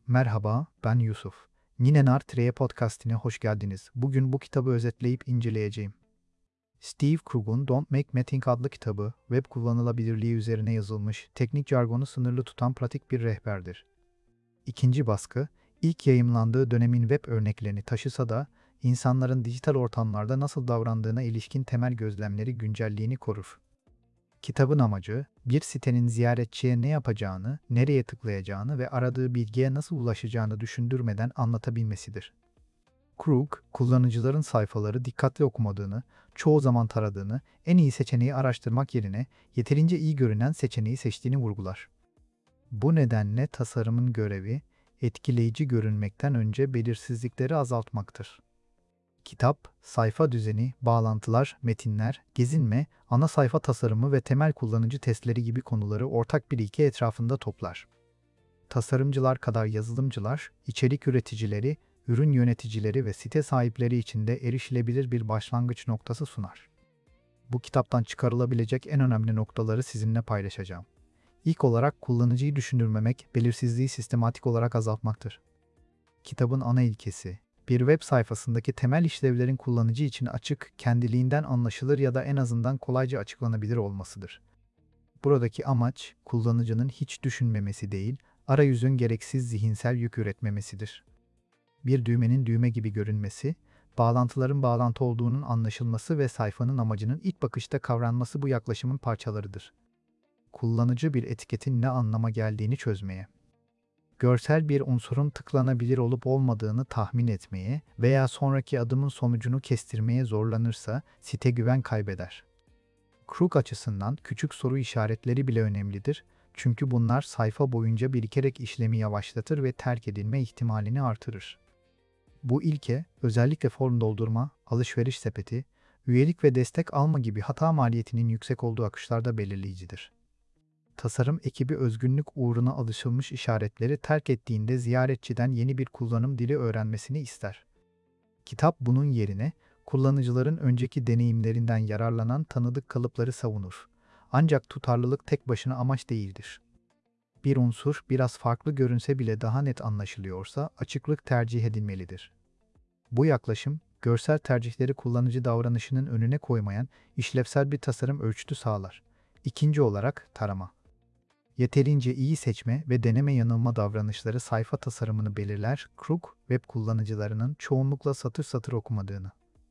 Merhaba, ben Yusuf. Ninenar Treye Podcast'ine hoş geldiniz. Bugün bu kitabı özetleyip inceleyeceğim. Steve Krug'un Don't Make Mathing adlı kitabı, web kullanılabilirliği üzerine yazılmış, teknik jargonu sınırlı tutan pratik bir rehberdir. İkinci baskı, ilk yayımlandığı dönemin web örneklerini taşısa da, insanların dijital ortamlarda nasıl davrandığına ilişkin temel gözlemleri güncelliğini korur. Kitabın amacı, bir sitenin ziyaretçiye ne yapacağını, nereye tıklayacağını ve aradığı bilgiye nasıl ulaşacağını düşündürmeden anlatabilmesidir. Krug, kullanıcıların sayfaları dikkatli okumadığını, çoğu zaman taradığını, en iyi seçeneği araştırmak yerine yeterince iyi görünen seçeneği seçtiğini vurgular. Bu nedenle tasarımın görevi, etkileyici görünmekten önce belirsizlikleri azaltmaktır. Kitap, sayfa düzeni, bağlantılar, metinler, gezinme, ana sayfa tasarımı ve temel kullanıcı testleri gibi konuları ortak bir ilke etrafında toplar. Tasarımcılar kadar yazılımcılar, içerik üreticileri, ürün yöneticileri ve site sahipleri için de erişilebilir bir başlangıç noktası sunar. Bu kitaptan çıkarılabilecek en önemli noktaları sizinle paylaşacağım. İlk olarak kullanıcıyı düşündürmemek, belirsizliği sistematik olarak azaltmaktır. Kitabın ana ilkesi, bir web sayfasındaki temel işlevlerin kullanıcı için açık, kendiliğinden anlaşılır ya da en azından kolayca açıklanabilir olmasıdır. Buradaki amaç, kullanıcının hiç düşünmemesi değil, arayüzün gereksiz zihinsel yük üretmemesidir. Bir düğmenin düğme gibi görünmesi, bağlantıların bağlantı olduğunun anlaşılması ve sayfanın amacının ilk bakışta kavranması bu yaklaşımın parçalarıdır. Kullanıcı bir etiketin ne anlama geldiğini çözmeye, görsel bir unsurun tıklanabilir olup olmadığını tahmin etmeye veya sonraki adımın sonucunu kestirmeye zorlanırsa site güven kaybeder. Krug açısından küçük soru işaretleri bile önemlidir, çünkü bunlar sayfa boyunca birikerek işlemi yavaşlatır ve terk edilme ihtimalini artırır. Bu ilke, özellikle form doldurma, alışveriş sepeti, üyelik ve destek alma gibi hata maliyetinin yüksek olduğu akışlarda belirleyicidir. Tasarım ekibi özgünlük uğruna alışılmış işaretleri terk ettiğinde ziyaretçiden yeni bir kullanım dili öğrenmesini ister. Kitap bunun yerine kullanıcıların önceki deneyimlerinden yararlanan tanıdık kalıpları savunur. Ancak tutarlılık tek başına amaç değildir. Bir unsur biraz farklı görünse bile daha net anlaşılıyorsa açıklık tercih edilmelidir. Bu yaklaşım, görsel tercihleri kullanıcı davranışının önüne koymayan işlevsel bir tasarım ölçütü sağlar. İkinci olarak tarama. Yeterince iyi seçme ve deneme yanılma davranışları sayfa tasarımını belirler. Krug, web kullanıcılarının çoğunlukla satır satır okumadığını,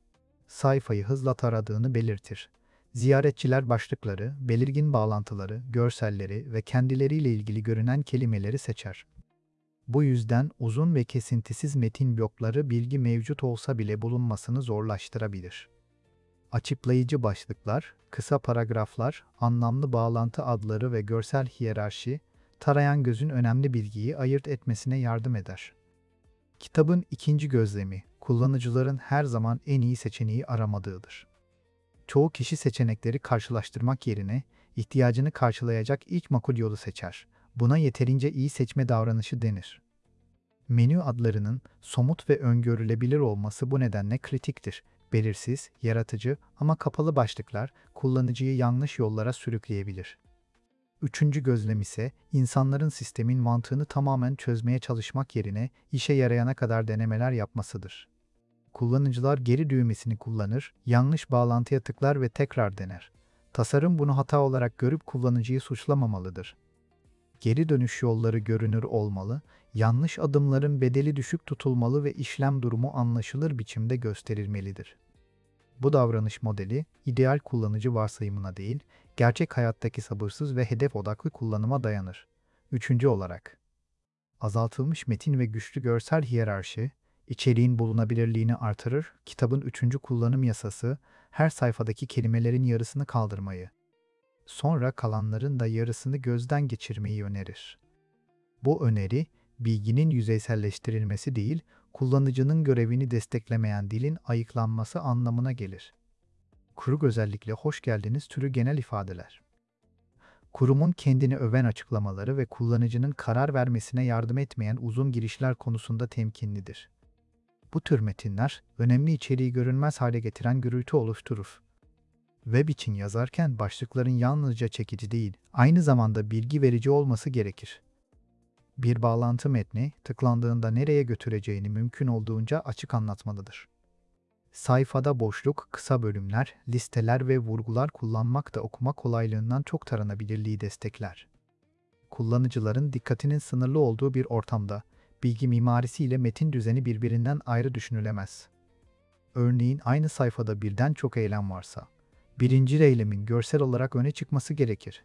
sayfayı hızla taradığını belirtir. Ziyaretçiler başlıkları, belirgin bağlantıları, görselleri ve kendileriyle ilgili görünen kelimeleri seçer. Bu yüzden uzun ve kesintisiz metin blokları bilgi mevcut olsa bile bulunmasını zorlaştırabilir. Açıklayıcı başlıklar, kısa paragraflar, anlamlı bağlantı adları ve görsel hiyerarşi, tarayan gözün önemli bilgiyi ayırt etmesine yardım eder. Kitabın ikinci gözlemi, kullanıcıların her zaman en iyi seçeneği aramadığıdır. Çoğu kişi seçenekleri karşılaştırmak yerine, ihtiyacını karşılayacak ilk makul yolu seçer. Buna yeterince iyi seçme davranışı denir. Menü adlarının somut ve öngörülebilir olması bu nedenle kritiktir. Belirsiz, yaratıcı ama kapalı başlıklar kullanıcıyı yanlış yollara sürükleyebilir. Üçüncü gözlem ise insanların sistemin mantığını tamamen çözmeye çalışmak yerine işe yarayana kadar denemeler yapmasıdır. Kullanıcılar geri düğmesini kullanır, yanlış bağlantıya tıklar ve tekrar dener. Tasarım bunu hata olarak görüp kullanıcıyı suçlamamalıdır. Geri dönüş yolları görünür olmalı, yanlış adımların bedeli düşük tutulmalı ve işlem durumu anlaşılır biçimde gösterilmelidir. Bu davranış modeli, ideal kullanıcı varsayımına değil, gerçek hayattaki sabırsız ve hedef odaklı kullanıma dayanır. Üçüncü olarak, azaltılmış metin ve güçlü görsel hiyerarşi, içeriğin bulunabilirliğini artırır. Kitabın üçüncü kullanım yasası, her sayfadaki kelimelerin yarısını kaldırmayı, sonra kalanların da yarısını gözden geçirmeyi önerir. Bu öneri, bilginin yüzeyselleştirilmesi değil, kullanıcının görevini desteklemeyen dilin ayıklanması anlamına gelir. Krug özellikle hoş geldiniz türü genel ifadeler. Kurumun kendini öven açıklamaları ve kullanıcının karar vermesine yardım etmeyen uzun girişler konusunda temkinlidir. Bu tür metinler, önemli içeriği görünmez hale getiren gürültü oluşturur. Web için yazarken başlıkların yalnızca çekici değil, aynı zamanda bilgi verici olması gerekir. Bir bağlantı metni, tıklandığında nereye götüreceğini mümkün olduğunca açık anlatmalıdır. Sayfada boşluk, kısa bölümler, listeler ve vurgular kullanmak da okuma kolaylığından çok taranabilirliği destekler. Kullanıcıların dikkatinin sınırlı olduğu bir ortamda, bilgi mimarisi ile metin düzeni birbirinden ayrı düşünülemez. Örneğin aynı sayfada birden çok eylem varsa, birinci eylemin görsel olarak öne çıkması gerekir.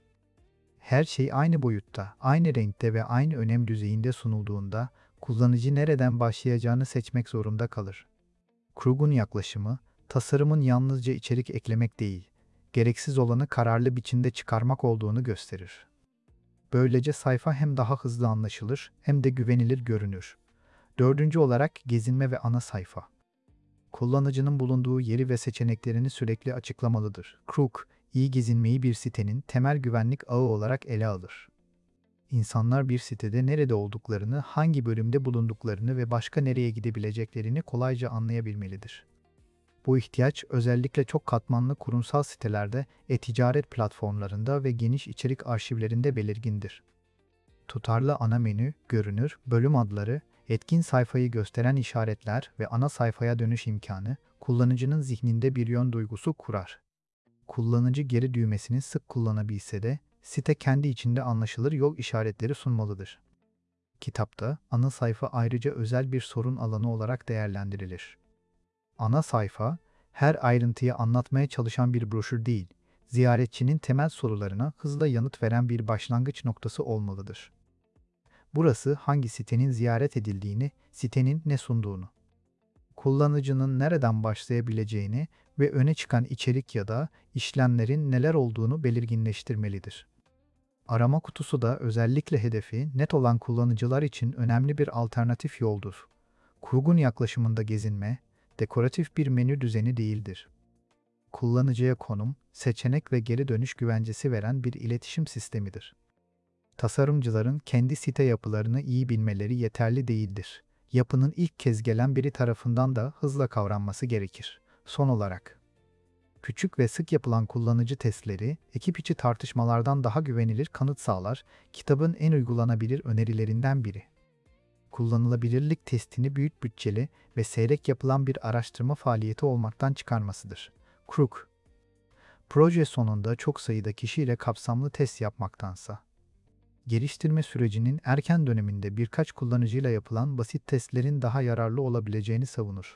Her şey aynı boyutta, aynı renkte ve aynı önem düzeyinde sunulduğunda, kullanıcı nereden başlayacağını seçmek zorunda kalır. Krug'un yaklaşımı, tasarımın yalnızca içerik eklemek değil, gereksiz olanı kararlı biçimde çıkarmak olduğunu gösterir. Böylece sayfa hem daha hızlı anlaşılır hem de güvenilir görünür. Dördüncü olarak gezinme ve ana sayfa. Kullanıcının bulunduğu yeri ve seçeneklerini sürekli açıklamalıdır. Krug, iyi gezinmeyi bir sitenin temel güvenlik ağı olarak ele alır. İnsanlar bir sitede nerede olduklarını, hangi bölümde bulunduklarını ve başka nereye gidebileceklerini kolayca anlayabilmelidir. Bu ihtiyaç özellikle çok katmanlı kurumsal sitelerde, e-ticaret platformlarında ve geniş içerik arşivlerinde belirgindir. Tutarlı ana menü, görünür, bölüm adları, etkin sayfayı gösteren işaretler ve ana sayfaya dönüş imkanı, kullanıcının zihninde bir yön duygusu kurar. Kullanıcı geri düğmesini sık kullanabilse de, site kendi içinde anlaşılır yol işaretleri sunmalıdır. Kitapta, ana sayfa ayrıca özel bir sorun alanı olarak değerlendirilir. Ana sayfa, her ayrıntıyı anlatmaya çalışan bir broşür değil, ziyaretçinin temel sorularına hızla yanıt veren bir başlangıç noktası olmalıdır. Burası hangi sitenin ziyaret edildiğini, sitenin ne sunduğunu, kullanıcının nereden başlayabileceğini ve öne çıkan içerik ya da işlemlerin neler olduğunu belirginleştirmelidir. Arama kutusu da özellikle hedefi net olan kullanıcılar için önemli bir alternatif yoldur. Krug'un yaklaşımında gezinme, dekoratif bir menü düzeni değildir. Kullanıcıya konum, seçenek ve geri dönüş güvencesi veren bir iletişim sistemidir. Tasarımcıların kendi site yapılarını iyi bilmeleri yeterli değildir. Yapının ilk kez gelen biri tarafından da hızla kavranması gerekir. Son olarak, küçük ve sık yapılan kullanıcı testleri, ekip içi tartışmalardan daha güvenilir kanıt sağlar, kitabın en uygulanabilir önerilerinden biri. Kullanılabilirlik testini büyük bütçeli ve seyrek yapılan bir araştırma faaliyeti olmaktan çıkarmasıdır. Krug, proje sonunda çok sayıda kişiyle kapsamlı test yapmaktansa, geliştirme sürecinin erken döneminde birkaç kullanıcıyla yapılan basit testlerin daha yararlı olabileceğini savunur.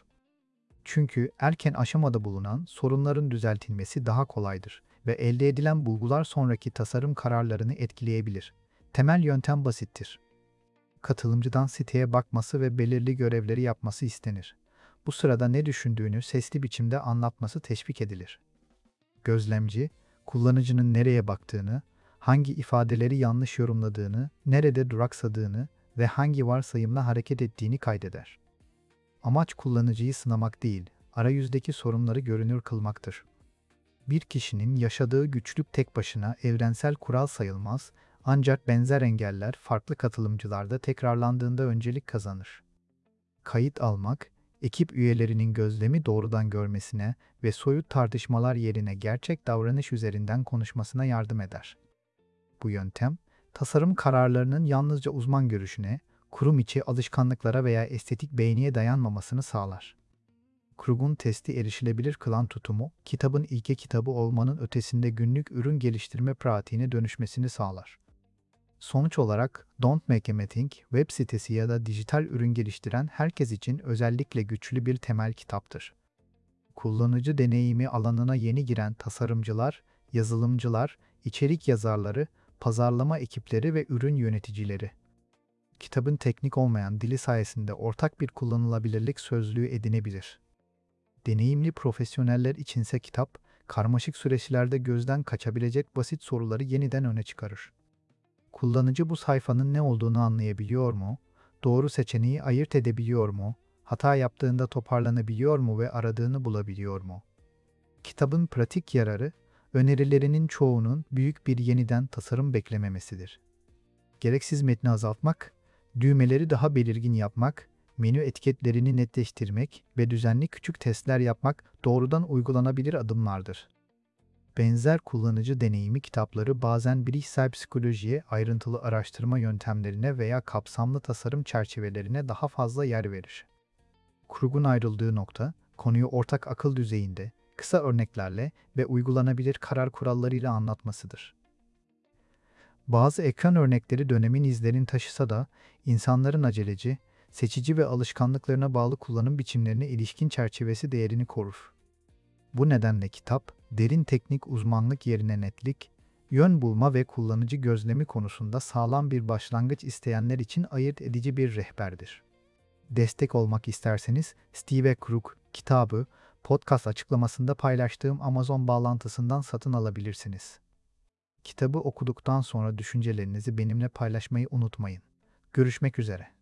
Çünkü erken aşamada bulunan sorunların düzeltilmesi daha kolaydır ve elde edilen bulgular sonraki tasarım kararlarını etkileyebilir. Temel yöntem basittir. Katılımcıdan siteye bakması ve belirli görevleri yapması istenir. Bu sırada ne düşündüğünü sesli biçimde anlatması teşvik edilir. Gözlemci, kullanıcının nereye baktığını, hangi ifadeleri yanlış yorumladığını, nerede duraksadığını ve hangi varsayımla hareket ettiğini kaydeder. Amaç kullanıcıyı sınamak değil, arayüzdeki sorunları görünür kılmaktır. Bir kişinin yaşadığı güçlük tek başına evrensel kural sayılmaz, ancak benzer engeller farklı katılımcılarda tekrarlandığında öncelik kazanır. Kayıt almak, ekip üyelerinin gözlemi doğrudan görmesine ve soyut tartışmalar yerine gerçek davranış üzerinden konuşmasına yardım eder. Bu yöntem, tasarım kararlarının yalnızca uzman görüşüne, kurum içi alışkanlıklara veya estetik beğeniye dayanmamasını sağlar. Krug'un testi erişilebilir kılan tutumu, kitabın ilke kitabı olmanın ötesinde günlük ürün geliştirme pratiğine dönüşmesini sağlar. Sonuç olarak, Don't Make a Meeting, web sitesi ya da dijital ürün geliştiren herkes için özellikle güçlü bir temel kitaptır. Kullanıcı deneyimi alanına yeni giren tasarımcılar, yazılımcılar, içerik yazarları, pazarlama ekipleri ve ürün yöneticileri, kitabın teknik olmayan dili sayesinde ortak bir kullanılabilirlik sözlüğü edinebilir. Deneyimli profesyoneller içinse kitap, karmaşık süreçlerde gözden kaçabilecek basit soruları yeniden öne çıkarır. Kullanıcı bu sayfanın ne olduğunu anlayabiliyor mu? Doğru seçeneği ayırt edebiliyor mu? Hata yaptığında toparlanabiliyor mu ve aradığını bulabiliyor mu? Kitabın pratik yararı, önerilerinin çoğunun büyük bir yeniden tasarım beklememesidir. Gereksiz metni azaltmak, düğmeleri daha belirgin yapmak, menü etiketlerini netleştirmek ve düzenli küçük testler yapmak doğrudan uygulanabilir adımlardır. Benzer kullanıcı deneyimi kitapları bazen bilişsel psikolojiye, ayrıntılı araştırma yöntemlerine veya kapsamlı tasarım çerçevelerine daha fazla yer verir. Krug'un ayrıldığı nokta, konuyu ortak akıl düzeyinde, kısa örneklerle ve uygulanabilir karar kurallarıyla anlatmasıdır. Bazı ekran örnekleri dönemin izlerini taşısa da, insanların aceleci, seçici ve alışkanlıklarına bağlı kullanım biçimlerine ilişkin çerçevesi değerini korur. Bu nedenle kitap, derin teknik uzmanlık yerine netlik, yön bulma ve kullanıcı gözlemi konusunda sağlam bir başlangıç isteyenler için ayırt edici bir rehberdir. Destek olmak isterseniz Steve Krug kitabı podcast açıklamasında paylaştığım Amazon bağlantısından satın alabilirsiniz. Kitabı okuduktan sonra düşüncelerinizi benimle paylaşmayı unutmayın. Görüşmek üzere.